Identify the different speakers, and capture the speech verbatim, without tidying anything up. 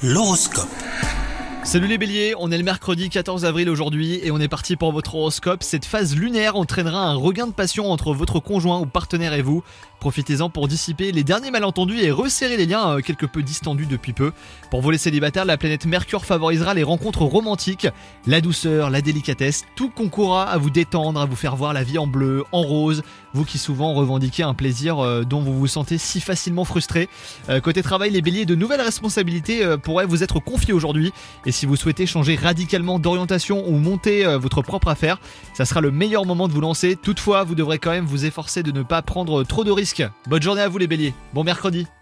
Speaker 1: L'horoscope.
Speaker 2: Salut les béliers, on est le mercredi quatorze avril aujourd'hui et on est parti pour votre horoscope. Cette phase lunaire entraînera un regain de passion entre votre conjoint ou partenaire et vous. Profitez-en pour dissiper les derniers malentendus et resserrer les liens euh, quelque peu distendus depuis peu. Pour vous les célibataires, la planète Mercure favorisera les rencontres romantiques. La douceur, la délicatesse, tout concourra à vous détendre, à vous faire voir la vie en bleu, en rose. Vous qui souvent revendiquez un plaisir euh, dont vous vous sentez si facilement frustré. Euh, côté travail, les béliers, de nouvelles responsabilités euh, pourraient vous être confiées aujourd'hui. Et si vous souhaitez changer radicalement d'orientation ou monter euh, votre propre affaire, ça sera le meilleur moment de vous lancer. Toutefois, vous devrez quand même vous efforcer de ne pas prendre trop de risques. Bonne journée à vous les béliers, bon mercredi.